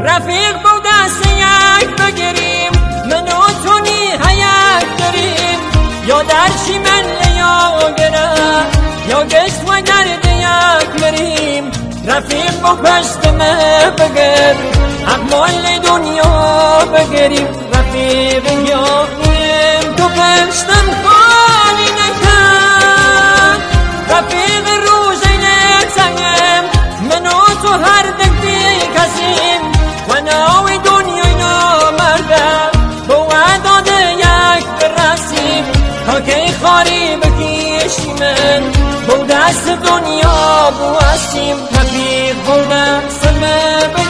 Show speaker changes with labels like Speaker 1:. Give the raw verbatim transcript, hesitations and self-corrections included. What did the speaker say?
Speaker 1: رفیق با دست یک بگیریم، من و تو نیهیک داریم، یا در شیمن یا گره یا گشت و گرد یک مریم. رفیق با پشتمه بگر اقمال دنیا بگیریم. رفیق یاریم تو پشتم خالی نکن، رفیق روزی نتنگم، من و تو هر دکتی کسیم و ناوی دنیای نامرده با وعداد یک برسیم. تا که خاری بکشی من با دست دنیا بوستیم. رفیق با دست من